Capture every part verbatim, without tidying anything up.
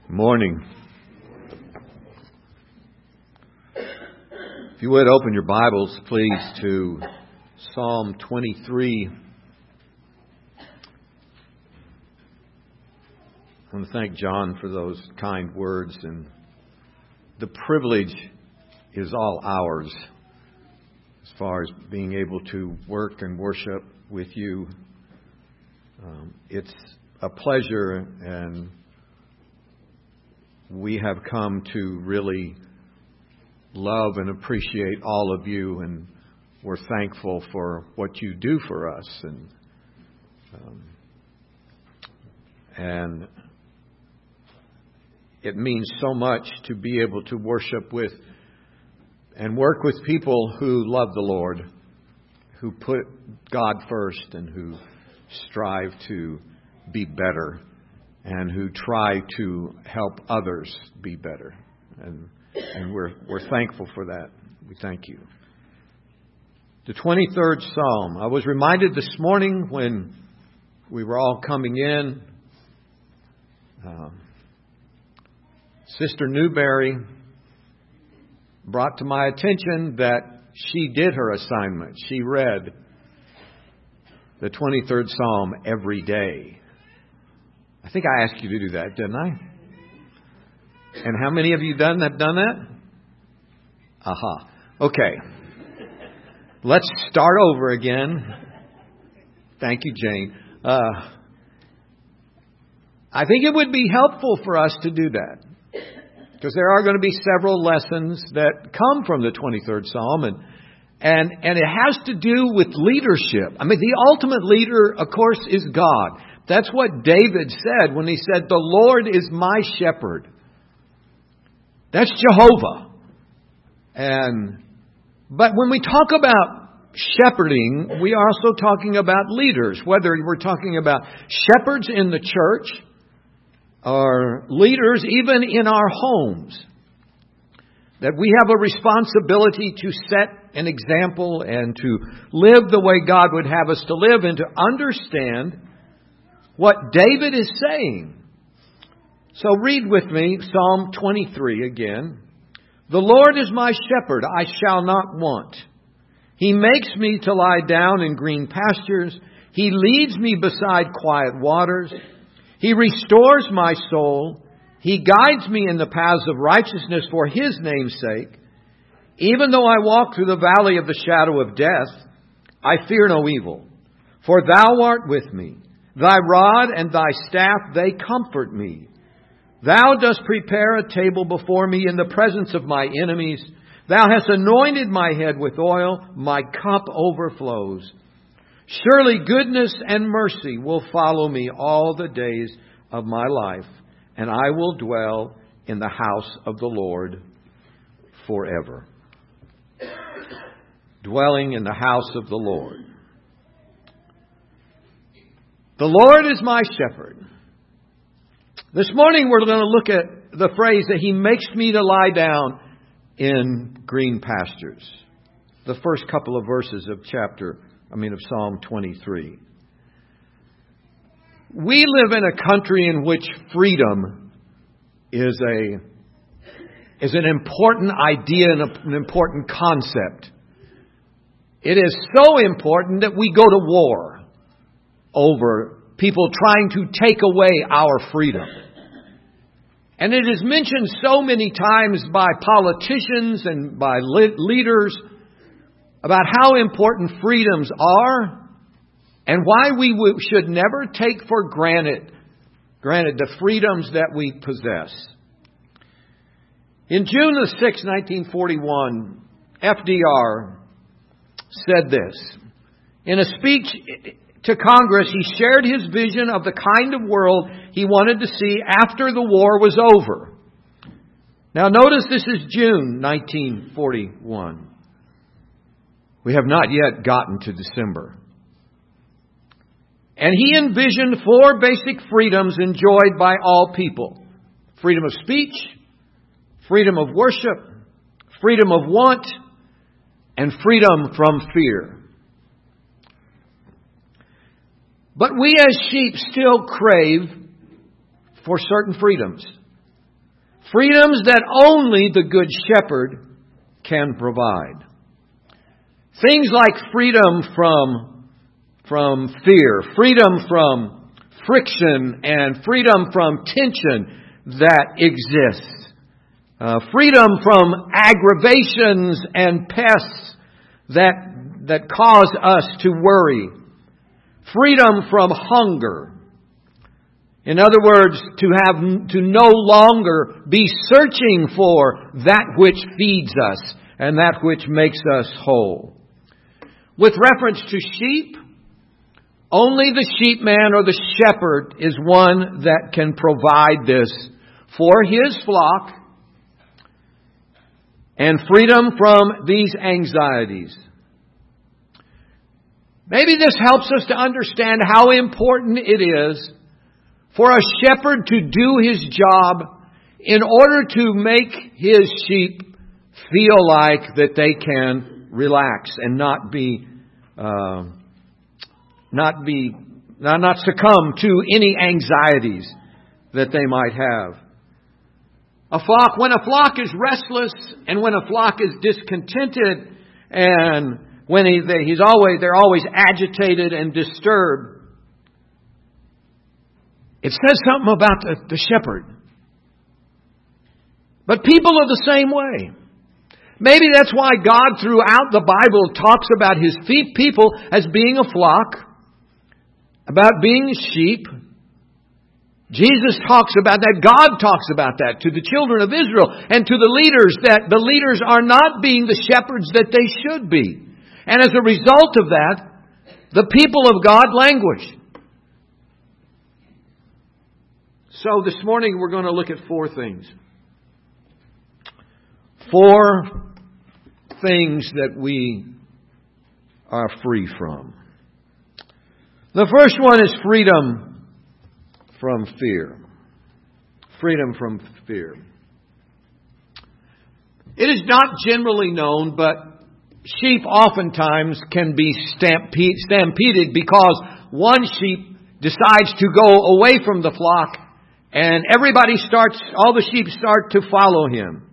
Morning. If you would open your Bibles, please, to Psalm twenty-three. I want to thank John for those kind words, and the privilege is all ours as far as being able to work and worship with you. Um, it's a pleasure, and we have come to really love and appreciate all of you, and we're thankful for what you do for us. And um, and it means so much to be able to worship with and work with people who love the Lord, who put God first, and who strive to be better, and who try to help others be better. And and we're we're thankful for that. We thank you. The twenty-third Psalm. I was reminded this morning when we were all coming in, um, Sister Newberry brought to my attention that she did her assignment. She read the twenty-third Psalm every day. I think I asked you to do that, didn't I? And how many of you done have done that? Aha. Okay. Let's start over again. Thank you, Jane. Uh, I think it would be helpful for us to do that, because there are going to be several lessons that come from the twenty-third Psalm, and and and it has to do with leadership. I mean, the ultimate leader, of course, is God. That's what David said when he said, "The Lord is my shepherd." That's Jehovah. And but when we talk about shepherding, we are also talking about leaders, whether we're talking about shepherds in the church or leaders even in our homes. That we have a responsibility to set an example and to live the way God would have us to live, and to understand what David is saying. So read with me Psalm twenty-three again. The Lord is my shepherd, I shall not want. He makes me to lie down in green pastures. He leads me beside quiet waters. He restores my soul. He guides me in the paths of righteousness for His name's sake. Even though I walk through the valley of the shadow of death, I fear no evil, for Thou art with me. Thy rod and Thy staff, they comfort me. Thou dost prepare a table before me in the presence of my enemies. Thou hast anointed my head with oil. My cup overflows. Surely goodness and mercy will follow me all the days of my life, and I will dwell in the house of the Lord forever. Dwelling in the house of the Lord. The Lord is my shepherd. This morning we're going to look at the phrase that He makes me to lie down in green pastures. The first couple of verses of chapter, I mean of Psalm twenty-three. We live in a country in which freedom is a is an important idea and an important concept. It is so important that we go to war over people trying to take away our freedom. And it is mentioned so many times by politicians and by leaders about how important freedoms are, and why we should never take for granted, granted the freedoms that we possess. In June the sixth, nineteen forty-one, F D R said this. In a speech to Congress, he shared his vision of the kind of world he wanted to see after the war was over. Now notice this is June nineteen forty-one. We have not yet gotten to December. And he envisioned four basic freedoms enjoyed by all people. Freedom of speech, freedom of worship, freedom of want, and freedom from fear. But we as sheep still crave for certain freedoms. Freedoms that only the Good Shepherd can provide. Things like freedom from, from fear, freedom from friction, and freedom from tension that exists. Uh, freedom from aggravations and pests that, that cause us to worry. Freedom from hunger. In other words, to have to no longer be searching for that which feeds us and that which makes us whole. With reference to sheep, only the sheepman or the shepherd is one that can provide this for his flock and freedom from these anxieties. Maybe this helps us to understand how important it is for a shepherd to do his job in order to make his sheep feel like that they can relax and not be, uh, not be, not, not succumb to any anxieties that they might have. A flock, when a flock is restless and when a flock is discontented and when he, they, he's always, they're always agitated and disturbed, it says something about the, the shepherd. But people are the same way. Maybe that's why God throughout the Bible talks about His people as being a flock, about being sheep. Jesus talks about that. God talks about that to the children of Israel and to the leaders, that the leaders are not being the shepherds that they should be. And as a result of that, the people of God languish. So this morning we're going to look at four things. Four things that we are free from. The first one is freedom from fear. Freedom from fear. It is not generally known, but sheep oftentimes can be stampede, stampeded because one sheep decides to go away from the flock and everybody starts, all the sheep start to follow him.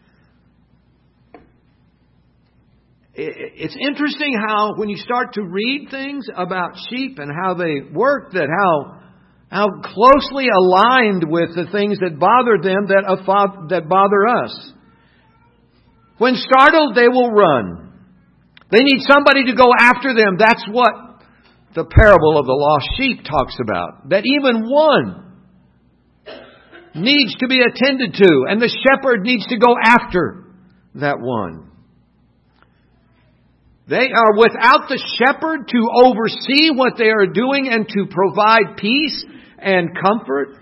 It's interesting how when you start to read things about sheep and how they work, that how how closely aligned with the things that bother them that that bother us. When startled, they will run. They need somebody to go after them. That's what the parable of the lost sheep talks about. That even one needs to be attended to, and the shepherd needs to go after that one. They are without the shepherd to oversee what they are doing and to provide peace and comfort.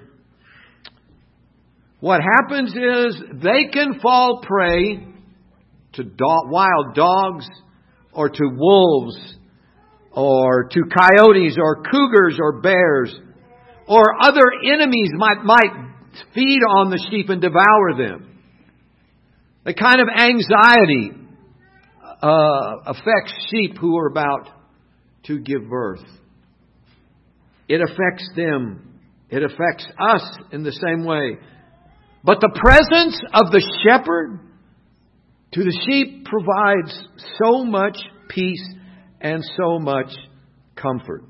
What happens is they can fall prey to do- wild dogs or to wolves or to coyotes or cougars or bears, or other enemies might, might feed on the sheep and devour them. The kind of anxiety Uh, affects sheep who are about to give birth. It affects them. It affects us in the same way. But the presence of the shepherd to the sheep provides so much peace and so much comfort.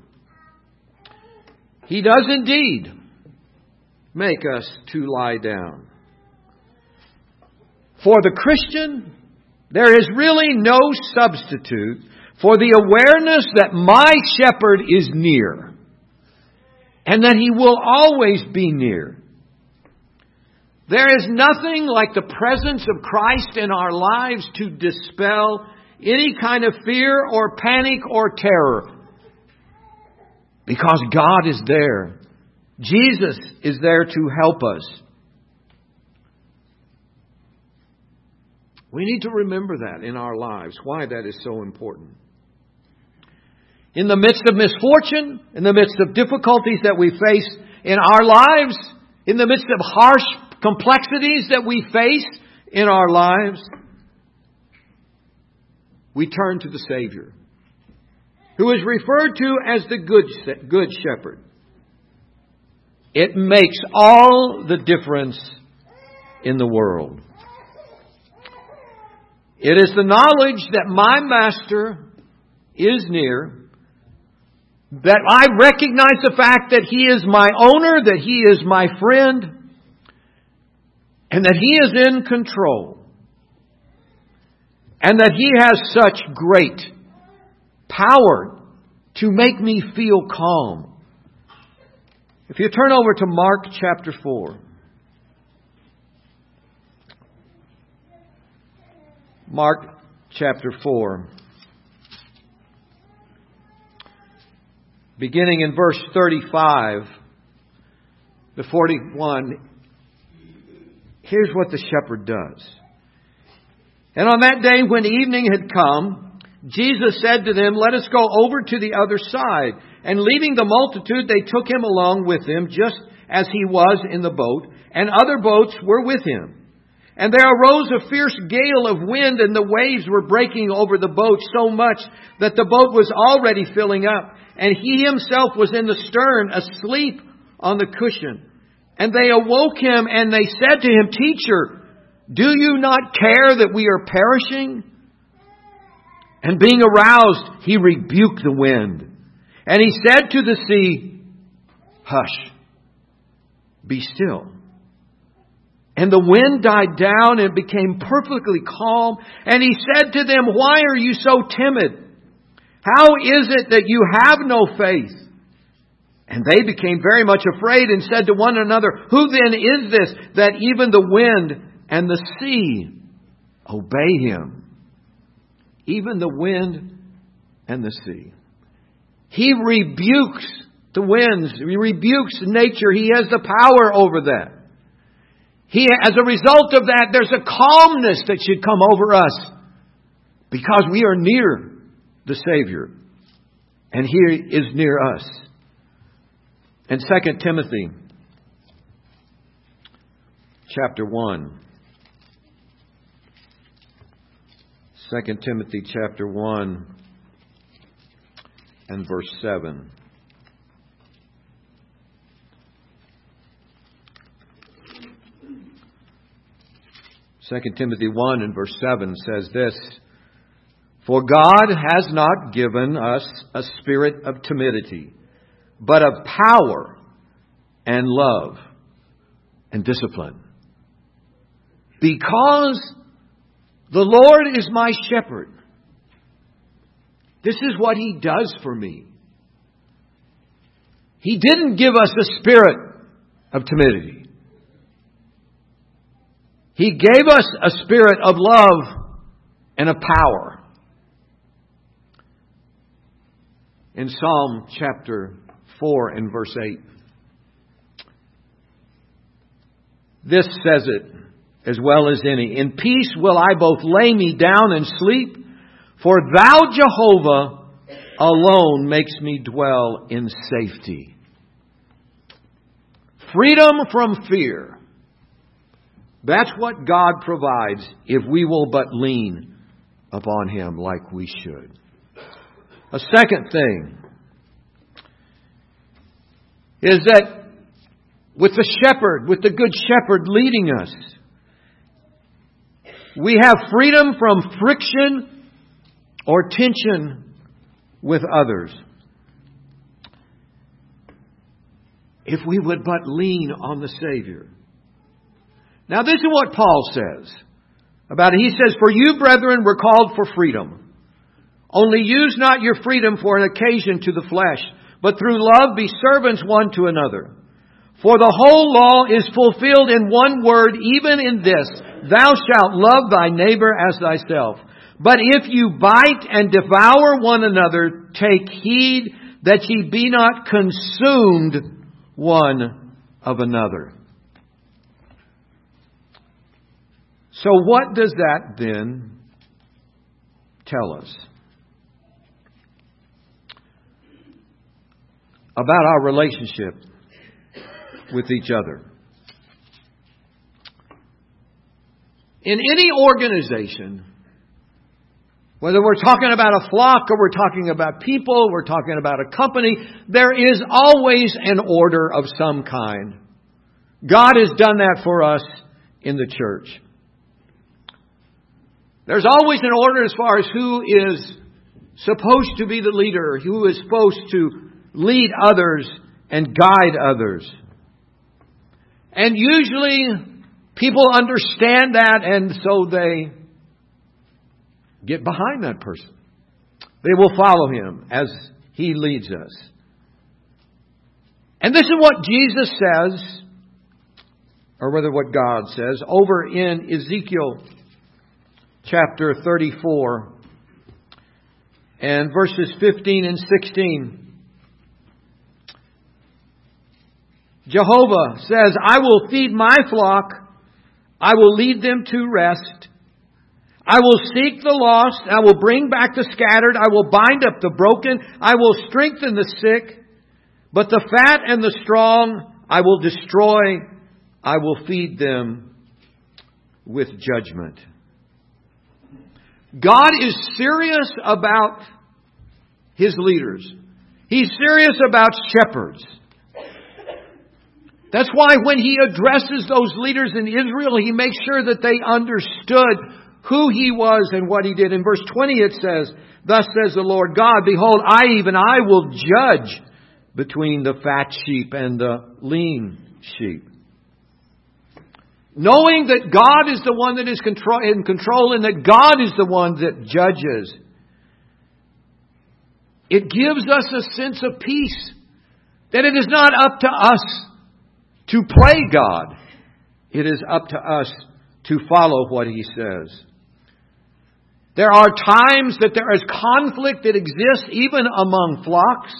He does indeed make us to lie down. For the Christian, there is really no substitute for the awareness that my shepherd is near and that He will always be near. There is nothing like the presence of Christ in our lives to dispel any kind of fear or panic or terror, because God is there. Jesus is there to help us. We need to remember that in our lives, why that is so important. In the midst of misfortune, in the midst of difficulties that we face in our lives, in the midst of harsh complexities that we face in our lives, we turn to the Savior, who is referred to as the Good, good Shepherd. It makes all the difference in the world. It is the knowledge that my Master is near, that I recognize the fact that He is my owner, that He is my friend, and that He is in control, and that He has such great power to make me feel calm. If you turn over to Mark chapter four. Mark chapter four. Beginning in verse thirty-five to forty-one. Here's what the shepherd does. And on that day when evening had come, Jesus said to them, "Let us go over to the other side." And leaving the multitude, they took Him along with them, just as He was in the boat, and other boats were with Him. And there arose a fierce gale of wind, and the waves were breaking over the boat so much that the boat was already filling up. And He Himself was in the stern, asleep on the cushion. And they awoke Him, and they said to Him, "Teacher, do you not care that we are perishing?" And being aroused, He rebuked the wind. And He said to the sea, "Hush, be still." And the wind died down and became perfectly calm. And He said to them, "Why are you so timid? How is it that you have no faith?" And they became very much afraid and said to one another, "Who then is this that even the wind and the sea obey Him?" Even the wind and the sea. He rebukes the winds. He rebukes nature. He has the power over that. He, as a result of that, there's a calmness that should come over us because we are near the Savior. And He is near us. And Second Timothy chapter one. Second Timothy chapter one and verse seven. Second Timothy one and verse seven says this: "For God has not given us a spirit of timidity, but of power and love and discipline. Because the Lord is my shepherd." This is what He does for me. He didn't give us a spirit of timidity. He gave us a spirit of love and of power. In Psalm chapter four and verse eight, this says it as well as any: "In peace will I both lay me down and sleep, for Thou, Jehovah, alone makes me dwell in safety." Freedom from fear. That's what God provides if we will but lean upon Him like we should. A second thing is that with the shepherd, with the good shepherd leading us, we have freedom from friction or tension with others. If we would but lean on the Savior. Now this is what Paul says about it. He says, "For you, brethren, were called for freedom. Only use not your freedom for an occasion to the flesh, but through love be servants one to another. For the whole law is fulfilled in one word, even in this: Thou shalt love thy neighbor as thyself. But if you bite and devour one another, take heed that ye be not consumed one of another." So what does that then tell us about our relationship with each other? In any organization, whether we're talking about a flock or we're talking about people, we're talking about a company, there is always an order of some kind. God has done that for us in the church. There's always an order as far as who is supposed to be the leader, who is supposed to lead others and guide others. And usually people understand that, and so they get behind that person. They will follow him as he leads us. And this is what Jesus says, or rather what God says, over in Ezekiel chapter thirty-four and verses fifteen and sixteen. Jehovah says, I will feed my flock. I will lead them to rest. I will seek the lost. I will bring back the scattered. I will bind up the broken. I will strengthen the sick. But the fat and the strong I will destroy. I will feed them with judgment. God is serious about His leaders. He's serious about shepherds. That's why when He addresses those leaders in Israel, He makes sure that they understood who He was and what He did. In verse twenty it says, Thus says the Lord God, Behold, I, even I, will judge between the fat sheep and the lean sheep. Knowing that God is the one that is control, in control and that God is the one that judges, it gives us a sense of peace. That it is not up to us to play God. It is up to us to follow what He says. There are times that there is conflict that exists even among flocks.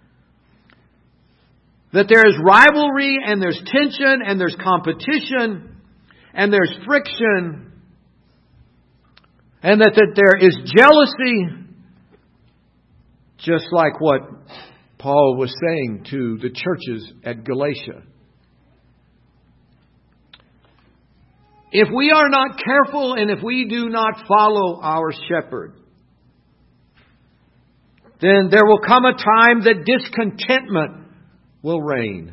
That there is rivalry and there's tension and there's competition and there's friction. And that, that there is jealousy. Just like what Paul was saying to the churches at Galatia. If we are not careful and if we do not follow our shepherd, then there will come a time that discontentment will reign.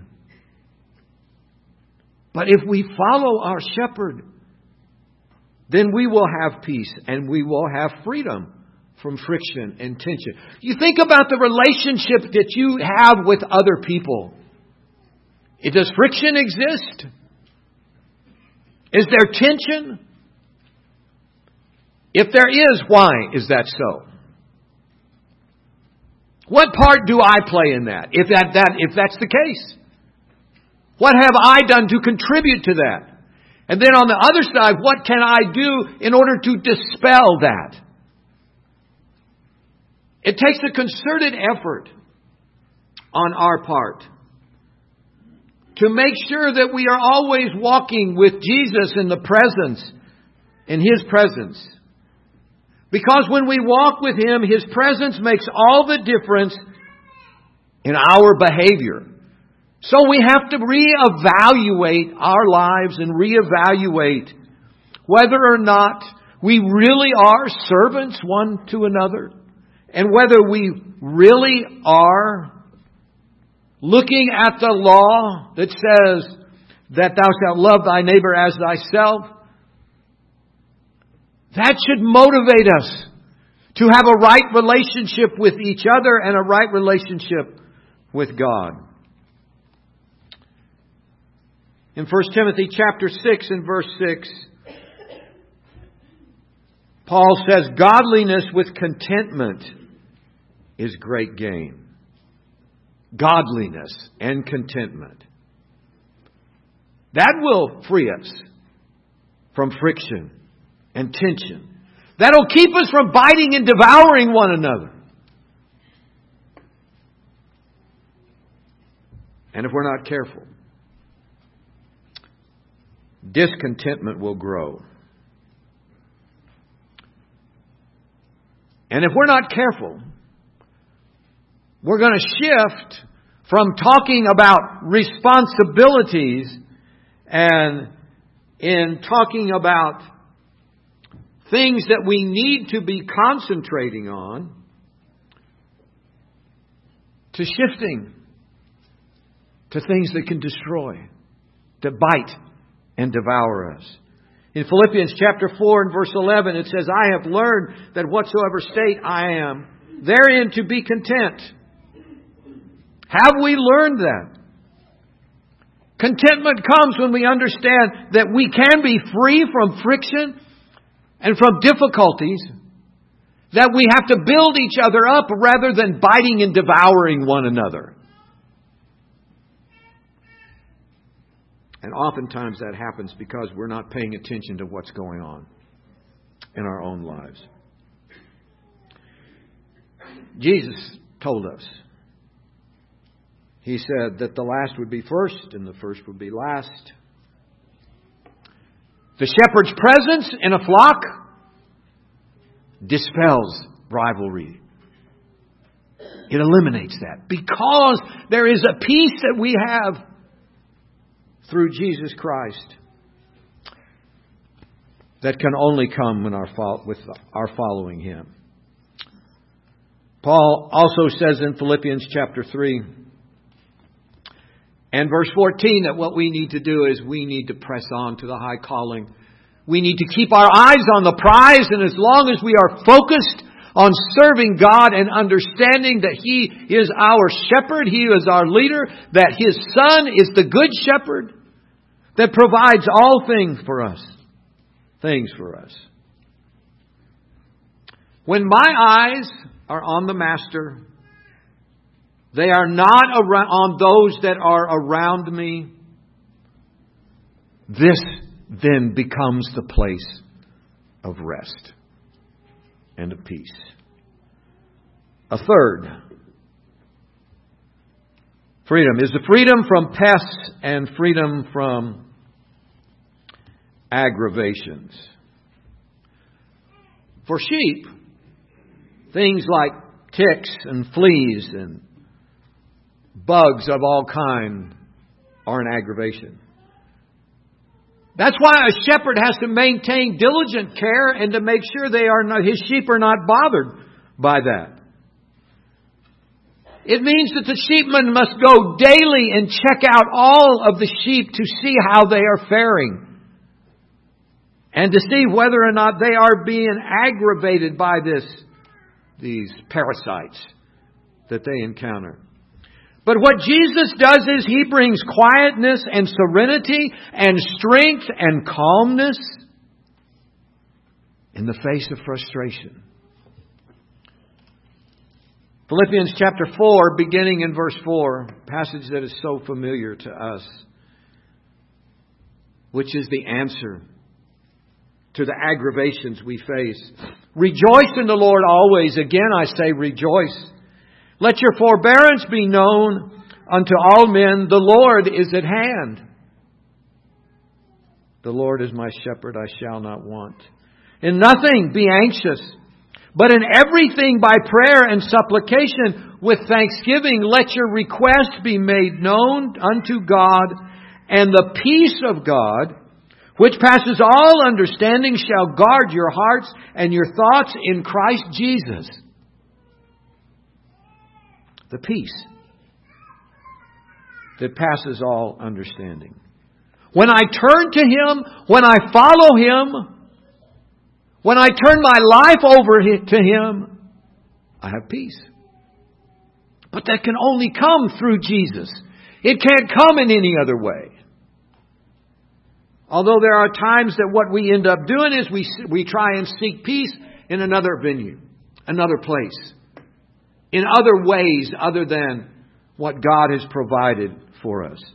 But if we follow our shepherd, then we will have peace and we will have freedom from friction and tension. You think about the relationship that you have with other people. Does friction exist? Is there tension? If there is, why is that so? What part do I play in that? If that, that if that's the case, what have I done to contribute to that? And then on the other side, what can I do in order to dispel that? It takes a concerted effort on our part to make sure that we are always walking with Jesus in the presence, in His presence. Because when we walk with Him, His presence makes all the difference in our behavior. So we have to reevaluate our lives and reevaluate whether or not we really are servants one to another. And whether we really are looking at the law that says that thou shalt love thy neighbor as thyself. That should motivate us to have a right relationship with each other and a right relationship with God. In First Timothy chapter six and verse six, Paul says, Godliness with contentment is great gain. Godliness and contentment. That will free us from friction and tension. That'll keep us from biting and devouring one another. And if we're not careful, discontentment will grow. And if we're not careful, we're going to shift from talking about responsibilities and in talking about things that we need to be concentrating on to shifting to things that can destroy, that bite and devour us. In Philippians chapter four and verse eleven, it says, I have learned that whatsoever state I am, therein to be content. Have we learned that? Contentment comes when we understand that we can be free from friction and from difficulties, that we have to build each other up rather than biting and devouring one another. And oftentimes that happens because we're not paying attention to what's going on in our own lives. Jesus told us, He said that the last would be first and the first would be last. The shepherd's presence in a flock dispels rivalry. It eliminates that because there is a peace that we have through Jesus Christ that can only come when our with our following Him. Paul also says in Philippians chapter three and verse fourteen that what we need to do is we need to press on to the high calling. We need to keep our eyes on the prize, and as long as we are focused on serving God and understanding that He is our shepherd, He is our leader, that His Son is the good shepherd that provides all things for us. Things for us. When my eyes are on the Master, they are not around, on those that are around me. This then becomes the place of rest and of peace. A third, freedom is the freedom from pests and freedom from aggravations. For sheep, things like ticks and fleas and bugs of all kind are an aggravation. That's why a shepherd has to maintain diligent care and to make sure they are not, his sheep are not bothered by that. It means that the sheepman must go daily and check out all of the sheep to see how they are faring and to see whether or not they are being aggravated by this, these parasites that they encounter. But what Jesus does is He brings quietness and serenity and strength and calmness in the face of frustration. Philippians chapter four, beginning in verse four, a passage that is so familiar to us, which is the answer to the aggravations we face. Rejoice in the Lord always. Again, I say rejoice. Let your forbearance be known unto all men. The Lord is at hand. The Lord is my shepherd, I shall not want. In nothing be anxious, but in everything by prayer and supplication with thanksgiving let your request be made known unto God, and the peace of God, which passes all understanding, shall guard your hearts and your thoughts in Christ Jesus. The peace that passes all understanding. When I turn to Him, when I follow Him, when I turn my life over to Him, I have peace. But that can only come through Jesus. It can't come in any other way. Although there are times that what we end up doing is we we try and seek peace in another venue, another place, in other ways other than what God has provided for us.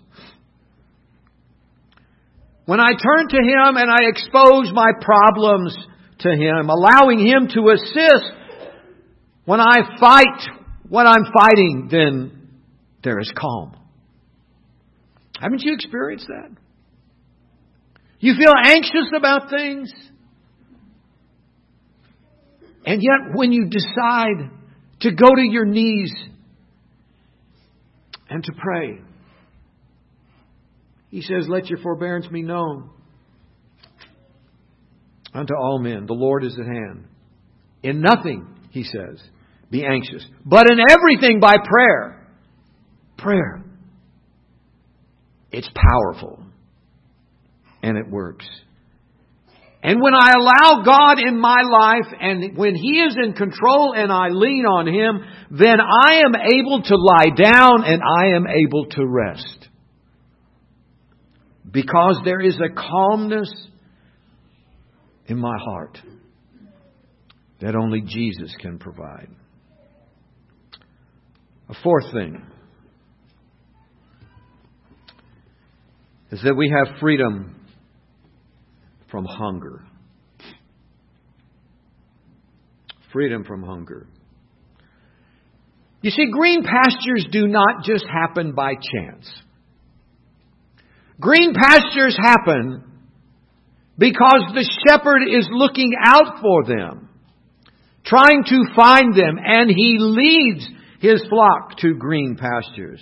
When I turn to Him and I expose my problems to Him, allowing Him to assist, when I fight what I'm fighting, then there is calm. Haven't you experienced that? You feel anxious about things. And yet when you decide to go to your knees and to pray, He says, let your forbearance be known unto all men. The Lord is at hand. In nothing, He says, be anxious, but in everything by prayer. Prayer. It's powerful. and it works. And when I allow God in my life, and when He is in control and I lean on Him, then I am able to lie down and I am able to rest. Because there is a calmness in my heart that only Jesus can provide. A fourth thing is that we have freedom from hunger. Freedom from hunger. You see, green pastures do not just happen by chance. Green pastures happen because the shepherd is looking out for them, trying to find them, and He leads His flock to green pastures.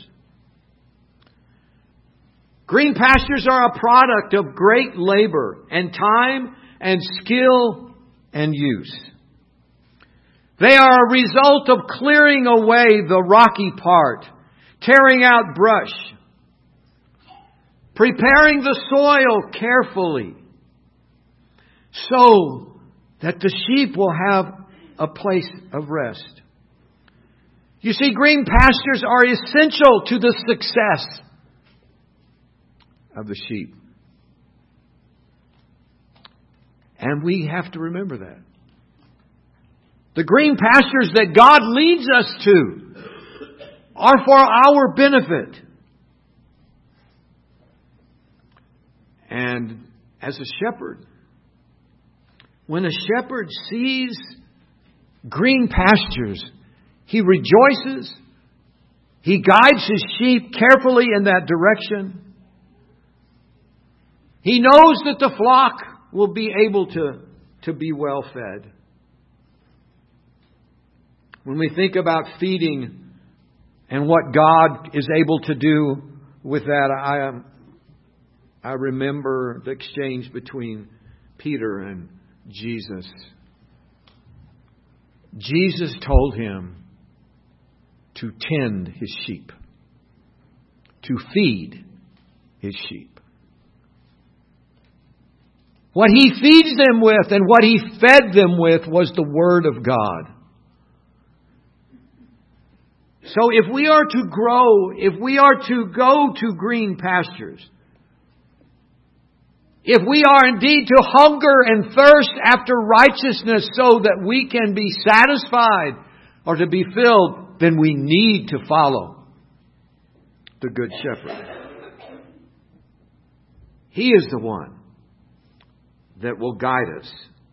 Green pastures are a product of great labor and time and skill and use. They are a result of clearing away the rocky part, tearing out brush, preparing the soil carefully so that the sheep will have a place of rest. You see, green pastures are essential to the success of the sheep. And we have to remember that. The green pastures that God leads us to are for our benefit. And as a shepherd, when a shepherd sees green pastures, he rejoices. He guides his sheep carefully in that direction. He knows that the flock will be able to, to be well fed. When we think about feeding and what God is able to do with that, I, I remember the exchange between Peter and Jesus. Jesus told him to tend his sheep, to feed his sheep. What He feeds them with and what He fed them with was the Word of God. So if we are to grow, if we are to go to green pastures, if we are indeed to hunger and thirst after righteousness so that we can be satisfied or to be filled, then we need to follow the Good Shepherd. He is the one that will guide us.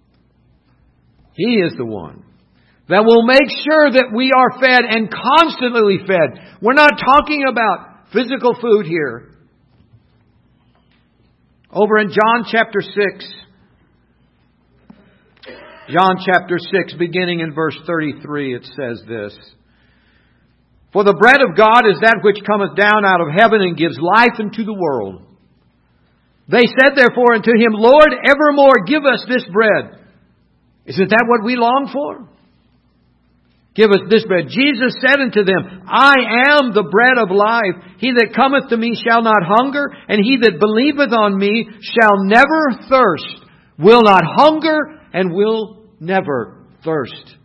He is the one that will make sure that we are fed and constantly fed. We're not talking about physical food here. Over in John chapter six, John chapter six, beginning in verse thirty-three, it says this: For the bread of God is that which cometh down out of heaven and gives life into the world. They said therefore unto Him, Lord, evermore give us this bread. Isn't that what we long for? Give us this bread. Jesus said unto them, I am the bread of life. He that cometh to me shall not hunger, and he that believeth on me shall never thirst. Will not hunger and will never thirst.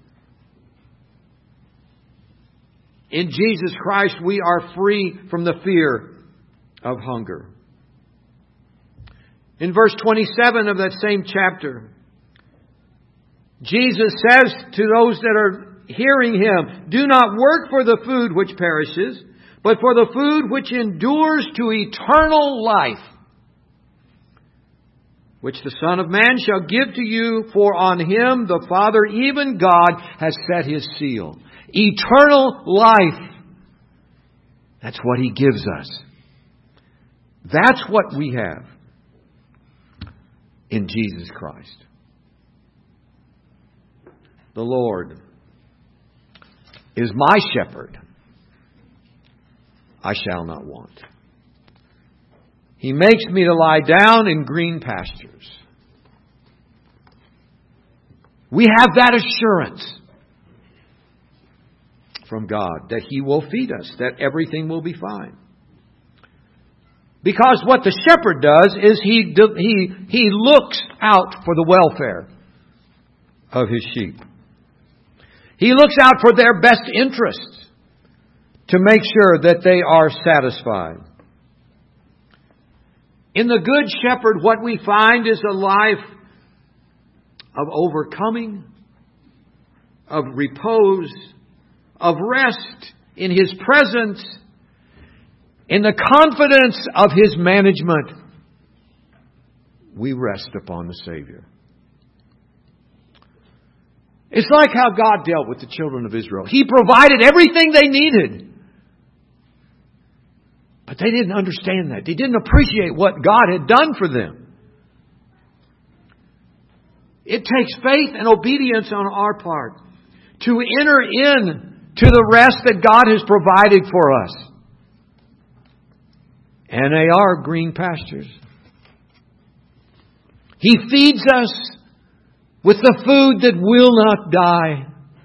In Jesus Christ we are free from the fear of hunger. In verse twenty-seven of that same chapter, Jesus says to those that are hearing Him, Do not work for the food which perishes, but for the food which endures to eternal life, which the Son of Man shall give to you, for on Him the Father, even God, has set His seal. Eternal life. That's what He gives us. That's what we have in Jesus Christ. The Lord is my shepherd. I shall not want. He makes me to lie down in green pastures. We have that assurance from God that He will feed us, that everything will be fine. Because what the shepherd does is he, he, he looks out for the welfare of his sheep. He looks out for their best interests to make sure that they are satisfied. In the Good Shepherd, what we find is a life of overcoming, of repose, of rest in His presence, in the confidence of His management. We rest upon the Savior. It's like how God dealt with the children of Israel. He provided everything they needed. But they didn't understand that. They didn't appreciate what God had done for them. It takes faith and obedience on our part to enter in to the rest that God has provided for us. And they are green pastures. He feeds us with the food that will not die.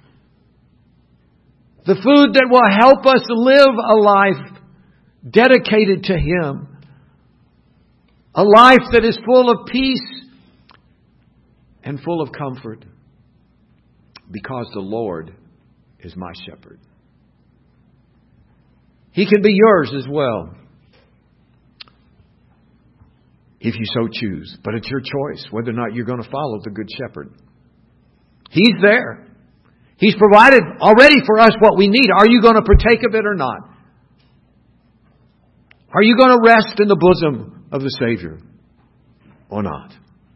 The food that will help us live a life dedicated to Him. A life that is full of peace and full of comfort. Because the Lord is my shepherd. He can be yours as well, if you so choose. But it's your choice whether or not you're going to follow the Good Shepherd. He's there. He's provided already for us what we need. Are you going to partake of it or not? Are you going to rest in the bosom of the Savior or not?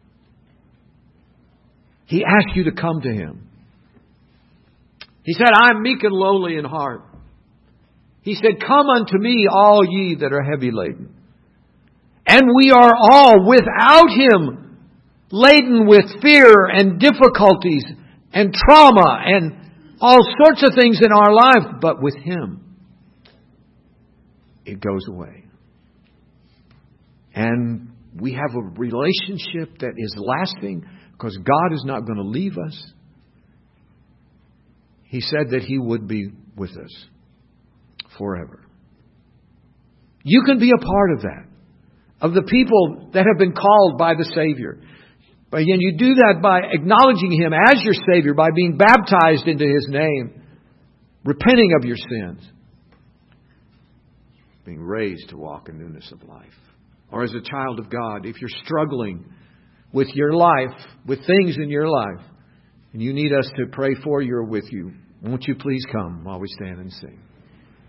He asks you to come to Him. He said, I am meek and lowly in heart. He said, come unto me, all ye that are heavy laden. And we are all without Him laden with fear and difficulties and trauma and all sorts of things in our life. But with Him, it goes away. And we have a relationship that is lasting because God is not going to leave us. He said that He would be with us forever. You can be a part of that. Of the people that have been called by the Savior. But again, you do that by acknowledging Him as your Savior, by being baptized into His name, repenting of your sins, being raised to walk in newness of life. Or as a child of God, if you're struggling with your life, with things in your life, and you need us to pray for you or with you, won't you please come while we stand and sing?